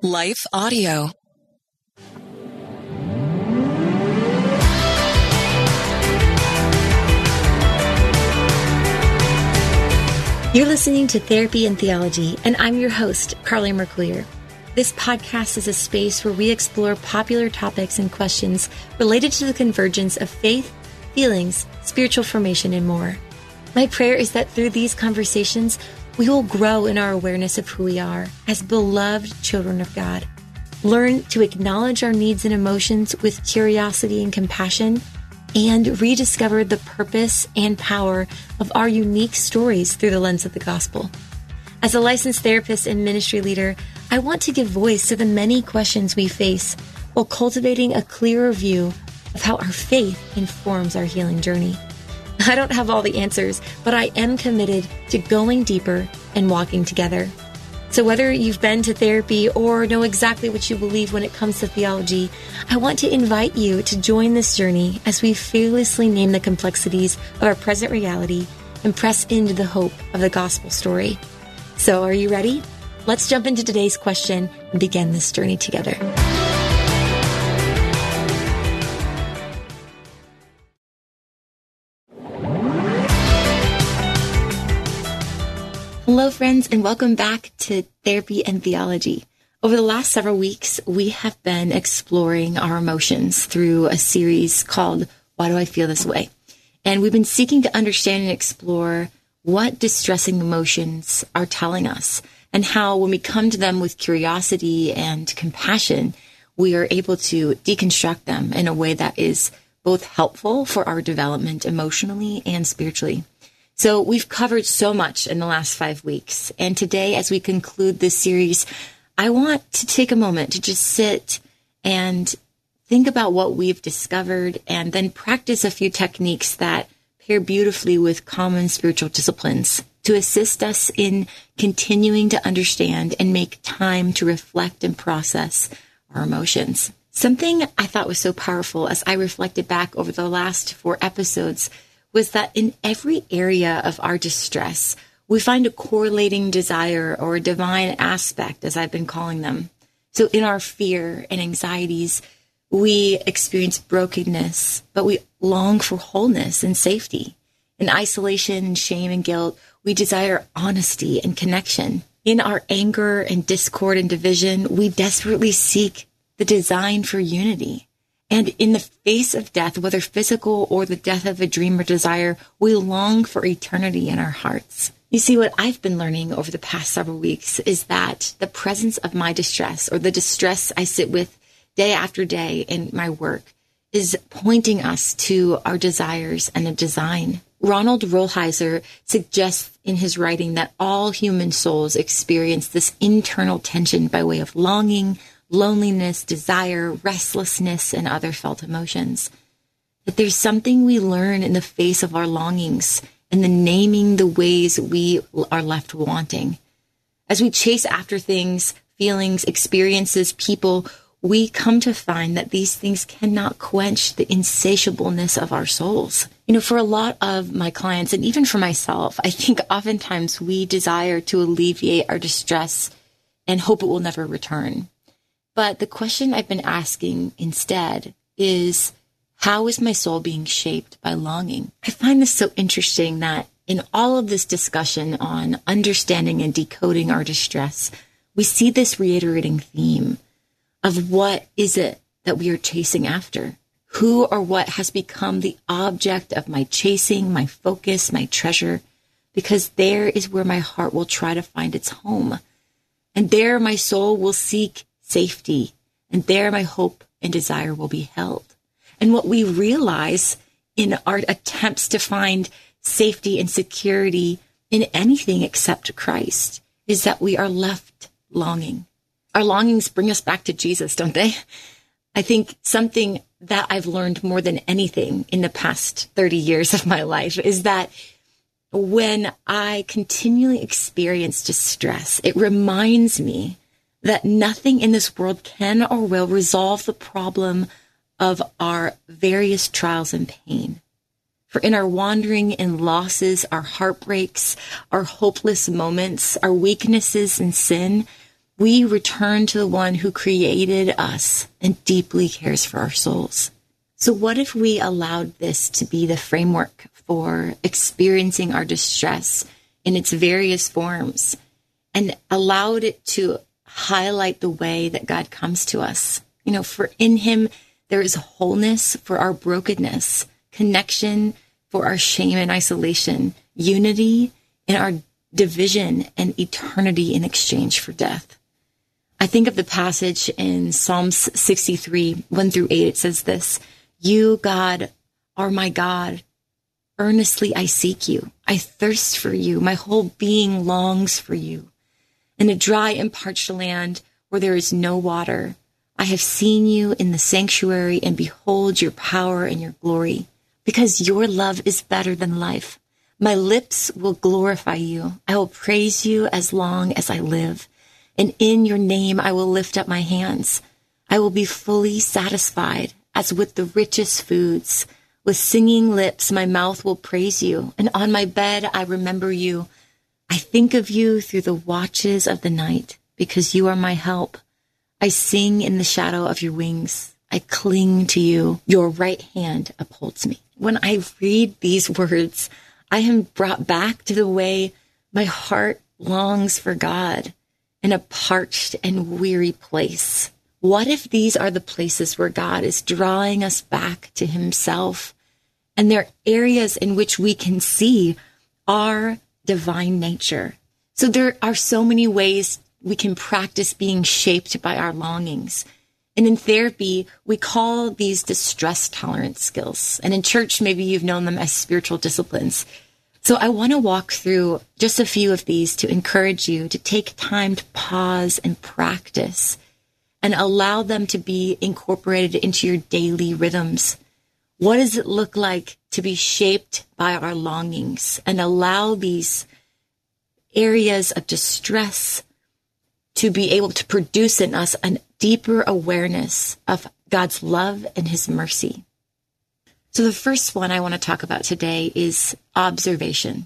Life Audio. You're listening to Therapy and Theology, and I'm your host, Carly Mercoulier. This podcast is a space where we explore popular topics and questions related to the convergence of faith, feelings, spiritual formation, and more. My prayer is that through these conversations, we will grow in our awareness of who we are as beloved children of God. Learn to acknowledge our needs and emotions with curiosity and compassion, and rediscover the purpose and power of our unique stories through the lens of the gospel. As a licensed therapist and ministry leader, I want to give voice to the many questions we face while cultivating a clearer view of how our faith informs our healing journey. I don't have all the answers, but I am committed to going deeper and walking together. So whether you've been to therapy or know exactly what you believe when it comes to theology, I want to invite you to join this journey as we fearlessly name the complexities of our present reality and press into the hope of the gospel story. So are you ready? Let's jump into today's question and begin this journey together. Hello, friends, and welcome back to Therapy and Theology. Over the last several weeks, we have been exploring our emotions through a series called Why Do I Feel This Way? And we've been seeking to understand and explore what distressing emotions are telling us and how when we come to them with curiosity and compassion, we are able to deconstruct them in a way that is both helpful for our development emotionally and spiritually. So we've covered so much in the last 5 weeks. And today, as we conclude this series, I want to take a moment to just sit and think about what we've discovered and then practice a few techniques that pair beautifully with common spiritual disciplines to assist us in continuing to understand and make time to reflect and process our emotions. Something I thought was so powerful as I reflected back over the last 4 episodes was that in every area of our distress, we find a correlating desire or a divine aspect, as I've been calling them. So in our fear and anxieties, we experience brokenness, but we long for wholeness and safety. In isolation and shame and guilt, we desire honesty and connection. In our anger and discord and division, we desperately seek the design for unity. And in the face of death, whether physical or the death of a dream or desire, we long for eternity in our hearts. You see, what I've been learning over the past several weeks is that the presence of my distress, or the distress I sit with day after day in my work, is pointing us to our desires and a design. Ronald Rolheiser suggests in his writing that all human souls experience this internal tension by way of longing, loneliness, desire, restlessness, and other felt emotions. That there's something we learn in the face of our longings and the naming the ways we are left wanting. As we chase after things, feelings, experiences, people, we come to find that these things cannot quench the insatiableness of our souls. You know, for a lot of my clients, and even for myself, I think oftentimes we desire to alleviate our distress and hope it will never return. But the question I've been asking instead is, how is my soul being shaped by longing? I find this so interesting that in all of this discussion on understanding and decoding our distress, we see this reiterating theme of what is it that we are chasing after? Who or what has become the object of my chasing, my focus, my treasure? Because there is where my heart will try to find its home. And there my soul will seek safety, and there my hope and desire will be held. And what we realize in our attempts to find safety and security in anything except Christ is that we are left longing. Our longings bring us back to Jesus, don't they? I think something that I've learned more than anything in the past 30 years of my life is that when I continually experience distress, it reminds me that nothing in this world can or will resolve the problem of our various trials and pain. For in our wandering and losses, our heartbreaks, our hopeless moments, our weaknesses and sin, we return to the one who created us and deeply cares for our souls. So what if we allowed this to be the framework for experiencing our distress in its various forms and allowed it to highlight the way that God comes to us? For in him, there is wholeness for our brokenness, connection for our shame and isolation, unity in our division, and eternity in exchange for death. I think of the passage in Psalms 63, 1-8. It says this: "You, God, are my God. Earnestly I seek you. I thirst for you. My whole being longs for you. In a dry and parched land where there is no water, I have seen you in the sanctuary and behold your power and your glory. Because your love is better than life. My lips will glorify you. I will praise you as long as I live. And in your name I will lift up my hands. I will be fully satisfied as with the richest foods. With singing lips my mouth will praise you. And on my bed I remember you. I think of you through the watches of the night because you are my help. I sing in the shadow of your wings. I cling to you. Your right hand upholds me." When I read these words, I am brought back to the way my heart longs for God in a parched and weary place. What if these are the places where God is drawing us back to himself? And they're areas in which we can see our divine nature. So there are so many ways we can practice being shaped by our longings. And in therapy, we call these distress tolerance skills. And in church, maybe you've known them as spiritual disciplines. So I want to walk through just a few of these to encourage you to take time to pause and practice and allow them to be incorporated into your daily rhythms. What does it look like to be shaped by our longings and allow these areas of distress to be able to produce in us a deeper awareness of God's love and his mercy? So the first one I want to talk about today is observation.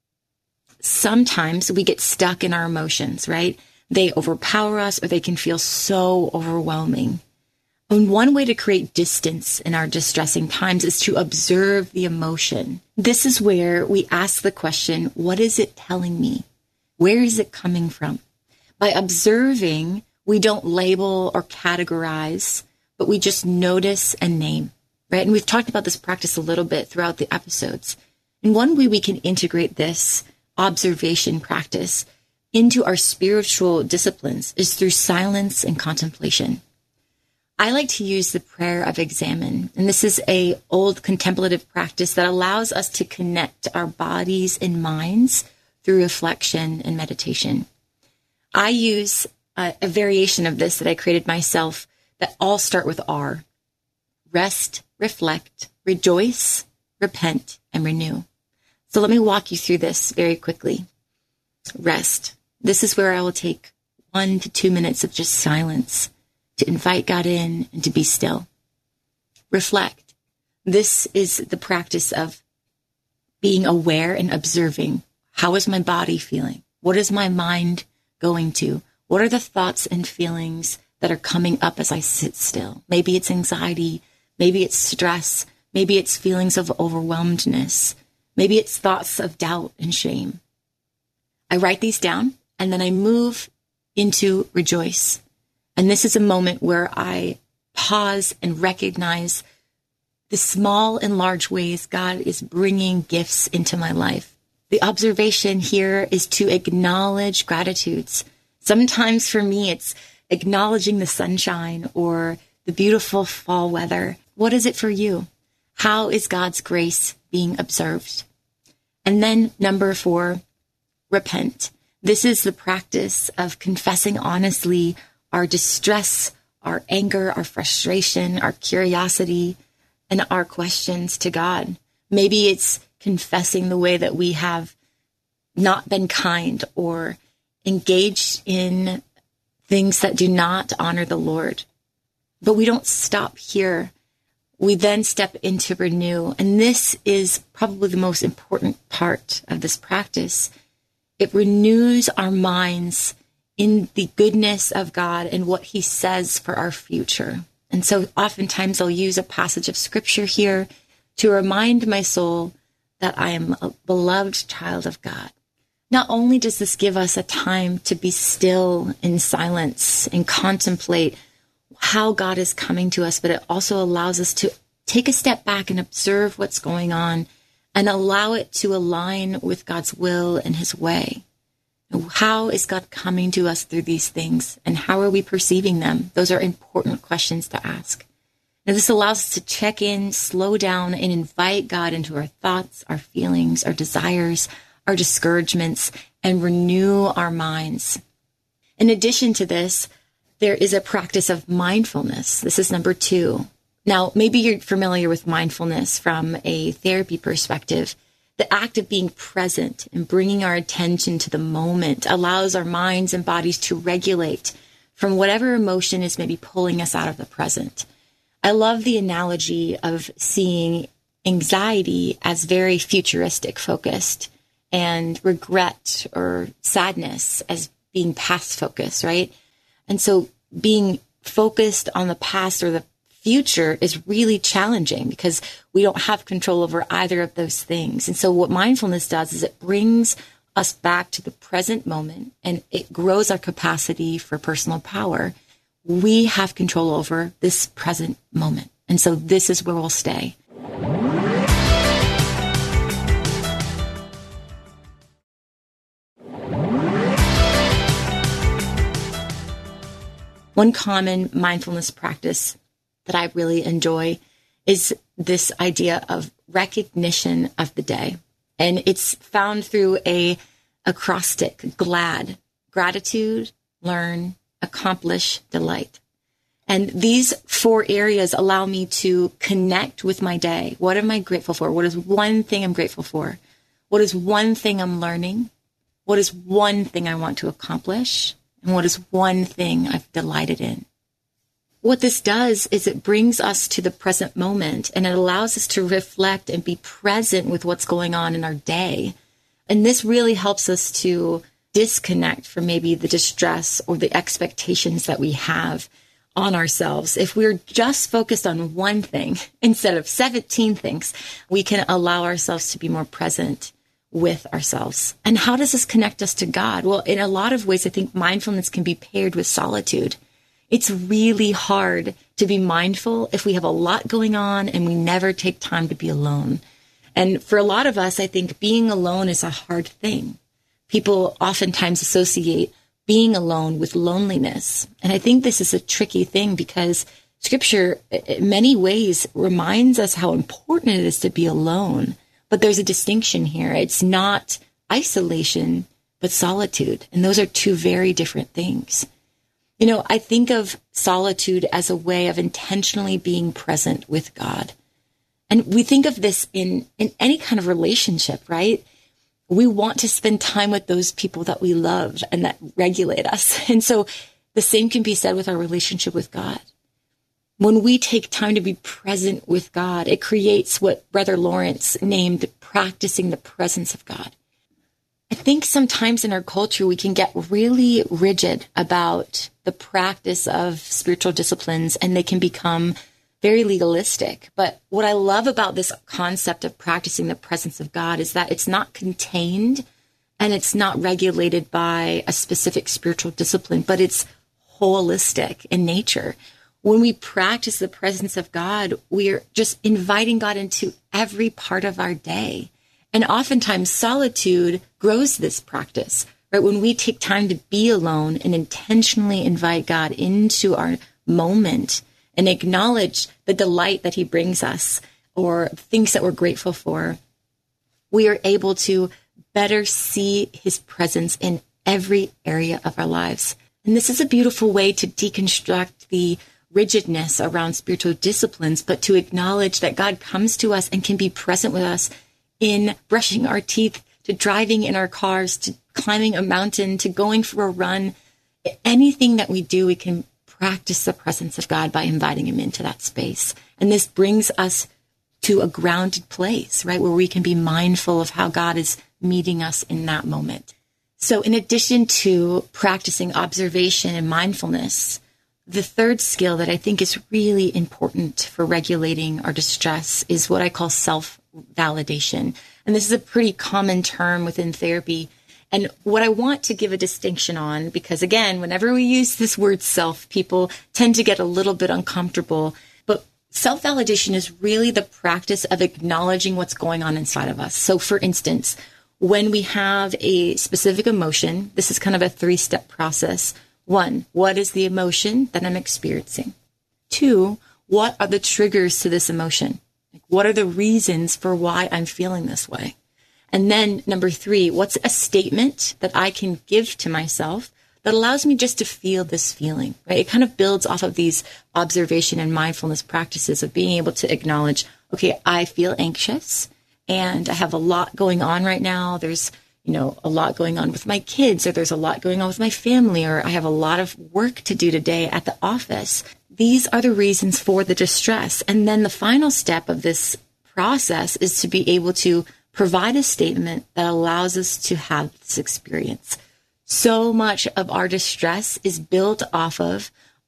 Sometimes we get stuck in our emotions, right? They overpower us or they can feel so overwhelming. And one way to create distance in our distressing times is to observe the emotion. This is where we ask the question, what is it telling me? Where is it coming from? By observing, we don't label or categorize, but we just notice and name, right? And we've talked about this practice a little bit throughout the episodes. And one way we can integrate this observation practice into our spiritual disciplines is through silence and contemplation. I like to use the prayer of examen, and this is an old contemplative practice that allows us to connect our bodies and minds through reflection and meditation. I use a variation of this that I created myself that all start with R. Rest, reflect, rejoice, repent, and renew. So let me walk you through this very quickly. Rest. This is where I will take 1 to 2 minutes of just silence to invite God in and to be still. Reflect. This is the practice of being aware and observing. How is my body feeling? What is my mind going to? What are the thoughts and feelings that are coming up as I sit still? Maybe it's anxiety. Maybe it's stress. Maybe it's feelings of overwhelmedness. Maybe it's thoughts of doubt and shame. I write these down and then I move into rejoice. And this is a moment where I pause and recognize the small and large ways God is bringing gifts into my life. The observation here is to acknowledge gratitudes. Sometimes for me, it's acknowledging the sunshine or the beautiful fall weather. What is it for you? How is God's grace being observed? And then number 4, repent. This is the practice of confessing honestly our distress, our anger, our frustration, our curiosity, and our questions to God. Maybe it's confessing the way that we have not been kind or engaged in things that do not honor the Lord. But we don't stop here. We then step into renew. And this is probably the most important part of this practice. It renews our minds in the goodness of God and what he says for our future. And so oftentimes I'll use a passage of scripture here to remind my soul that I am a beloved child of God. Not only does this give us a time to be still in silence and contemplate how God is coming to us, but it also allows us to take a step back and observe what's going on and allow it to align with God's will and his way. How is God coming to us through these things, and how are we perceiving them? Those are important questions to ask. Now, this allows us to check in, slow down, and invite God into our thoughts, our feelings, our desires, our discouragements, and renew our minds. In addition to this, there is a practice of mindfulness. This is number 2. Now, maybe you're familiar with mindfulness from a therapy perspective. The act of being present and bringing our attention to the moment allows our minds and bodies to regulate from whatever emotion is maybe pulling us out of the present. I love the analogy of seeing anxiety as very futuristic focused and regret or sadness as being past focused, right? And so being focused on the past or the future is really challenging because we don't have control over either of those things. And so what mindfulness does is it brings us back to the present moment, and it grows our capacity for personal power. We have control over this present moment. And so this is where we'll stay. One common mindfulness practice that I really enjoy is this idea of recognition of the day. And it's found through a acrostic, GLAD: gratitude, learn, accomplish, delight. And these 4 areas allow me to connect with my day. What am I grateful for? What is one thing I'm grateful for? What is one thing I'm learning? What is one thing I want to accomplish? And what is one thing I've delighted in? What this does is it brings us to the present moment, and it allows us to reflect and be present with what's going on in our day. And this really helps us to disconnect from maybe the distress or the expectations that we have on ourselves. If we're just focused on one thing instead of 17 things, we can allow ourselves to be more present with ourselves. And how does this connect us to God? Well, in a lot of ways, I think mindfulness can be paired with solitude. It's really hard to be mindful if we have a lot going on and we never take time to be alone. And for a lot of us, I think being alone is a hard thing. People oftentimes associate being alone with loneliness. And I think this is a tricky thing because Scripture, in many ways, reminds us how important it is to be alone. But there's a distinction here. It's not isolation, but solitude. And those are 2 very different things. You know, I think of solitude as a way of intentionally being present with God. And we think of this in any kind of relationship, right? We want to spend time with those people that we love and that regulate us. And so the same can be said with our relationship with God. When we take time to be present with God, it creates what Brother Lawrence named practicing the presence of God. I think sometimes in our culture, we can get really rigid about the practice of spiritual disciplines, and they can become very legalistic. But what I love about this concept of practicing the presence of God is that it's not contained and it's not regulated by a specific spiritual discipline, but it's holistic in nature. When we practice the presence of God, we're just inviting God into every part of our day. And oftentimes solitude grows this practice, right? When we take time to be alone and intentionally invite God into our moment and acknowledge the delight that he brings us or things that we're grateful for, we are able to better see his presence in every area of our lives. And this is a beautiful way to deconstruct the rigidness around spiritual disciplines, but to acknowledge that God comes to us and can be present with us in brushing our teeth, to driving in our cars, to climbing a mountain, to going for a run. Anything that we do, we can practice the presence of God by inviting him into that space. And this brings us to a grounded place, right, where we can be mindful of how God is meeting us in that moment. So in addition to practicing observation and mindfulness, the third skill that I think is really important for regulating our distress is what I call self-validation. And this is a pretty common term within therapy. And what I want to give a distinction on, because again, whenever we use this word self, people tend to get a little bit uncomfortable. But self-validation is really the practice of acknowledging what's going on inside of us. So for instance, when we have a specific emotion, this is kind of a 3-step process. 1, what is the emotion that I'm experiencing? 2, what are the triggers to this emotion? What are the reasons for why I'm feeling this way? And then number 3, what's a statement that I can give to myself that allows me just to feel this feeling, right? It kind of builds off of these observation and mindfulness practices of being able to acknowledge, okay, I feel anxious and I have a lot going on right now. There's, a lot going on with my kids, or there's a lot going on with my family, or I have a lot of work to do today at the office. These are the reasons for the distress. And then the final step of this process is to be able to provide a statement that allows us to have this experience. So much of our distress is built off of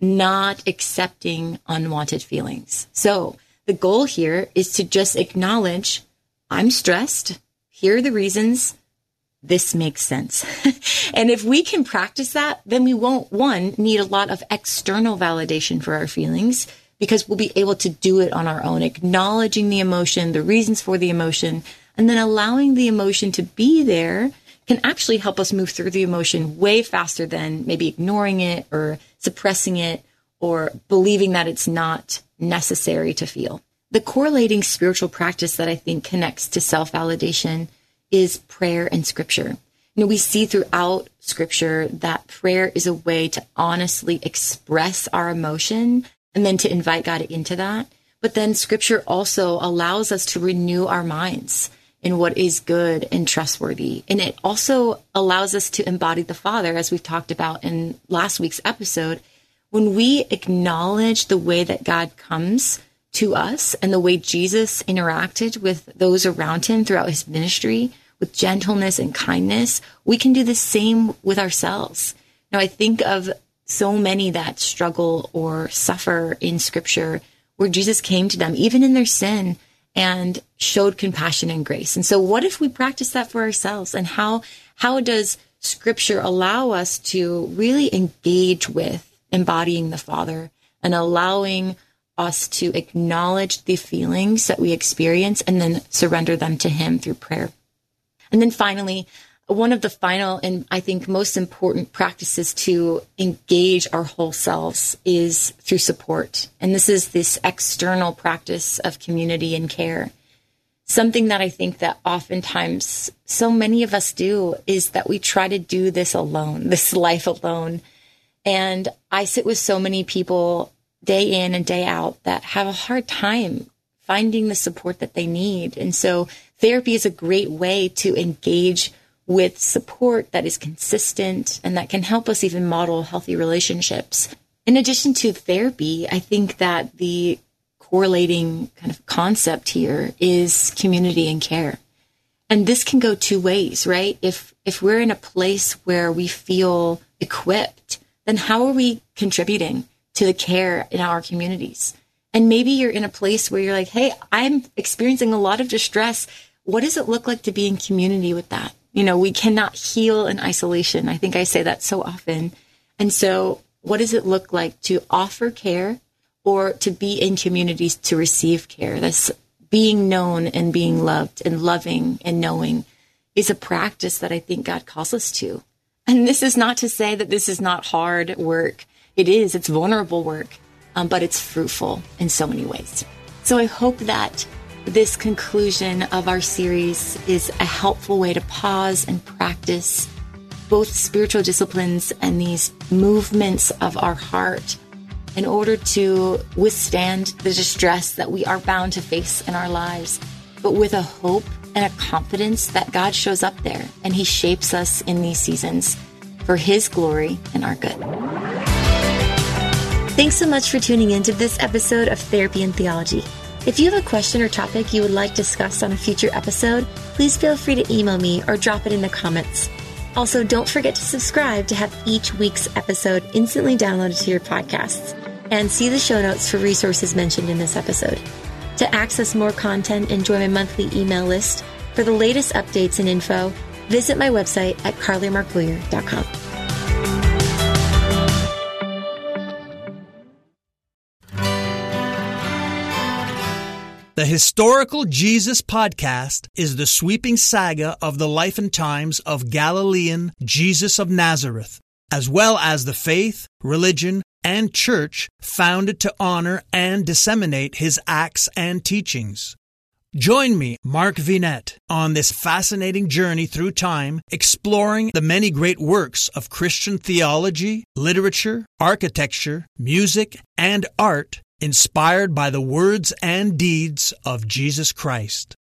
not accepting unwanted feelings. So the goal here is to just acknowledge, I'm stressed. Here are the reasons. This makes sense. And if we can practice that, then we won't, need a lot of external validation for our feelings, because we'll be able to do it on our own, acknowledging the emotion, the reasons for the emotion, and then allowing the emotion to be there can actually help us move through the emotion way faster than maybe ignoring it or suppressing it or believing that it's not necessary to feel. The correlating spiritual practice that I think connects to self-validation is prayer and scripture. We see throughout scripture that prayer is a way to honestly express our emotion and then to invite God into that. But then scripture also allows us to renew our minds in what is good and trustworthy. And it also allows us to embody the Father, as we've talked about in last week's episode. When we acknowledge the way that God comes to us and the way Jesus interacted with those around him throughout his ministry with gentleness and kindness, we can do the same with ourselves. Now, I think of so many that struggle or suffer in scripture where Jesus came to them, even in their sin, and showed compassion and grace. And so what if we practice that for ourselves? And how does scripture allow us to really engage with embodying the Father and allowing us to acknowledge the feelings that we experience and then surrender them to him through prayer? And then finally, one of the final and I think most important practices to engage our whole selves is through support. And this is this external practice of community and care. Something that I think that oftentimes so many of us do is that we try to do this alone, this life alone. And I sit with so many people day in and day out that have a hard time finding the support that they need. And so therapy is a great way to engage with support that is consistent and that can help us even model healthy relationships. In addition to therapy, I think that the correlating kind of concept here is community and care. And this can go two ways, right? If we're in a place where we feel equipped, then how are we contributing to the care in our communities? And maybe you're in a place where you're like, hey, I'm experiencing a lot of distress. What does it look like to be in community with that? We cannot heal in isolation. I think I say that so often. And so what does it look like to offer care or to be in communities to receive care? That's being known and being loved and loving and knowing is a practice that I think God calls us to. And this is not to say that this is not hard work. It is. It's vulnerable work, but it's fruitful in so many ways. So I hope that this conclusion of our series is a helpful way to pause and practice both spiritual disciplines and these movements of our heart in order to withstand the distress that we are bound to face in our lives, but with a hope and a confidence that God shows up there and he shapes us in these seasons for his glory and our good. Thanks so much for tuning in to this episode of Therapy and Theology. If you have a question or topic you would like discussed on a future episode, please feel free to email me or drop it in the comments. Also, don't forget to subscribe to have each week's episode instantly downloaded to your podcasts, and see the show notes for resources mentioned in this episode. To access more content and join my monthly email list for the latest updates and info, visit my website at carlymarklear.com. The Historical Jesus Podcast is the sweeping saga of the life and times of Galilean Jesus of Nazareth, as well as the faith, religion, and church founded to honor and disseminate his acts and teachings. Join me, Mark Vinette, on this fascinating journey through time, exploring the many great works of Christian theology, literature, architecture, music, and art inspired by the words and deeds of Jesus Christ.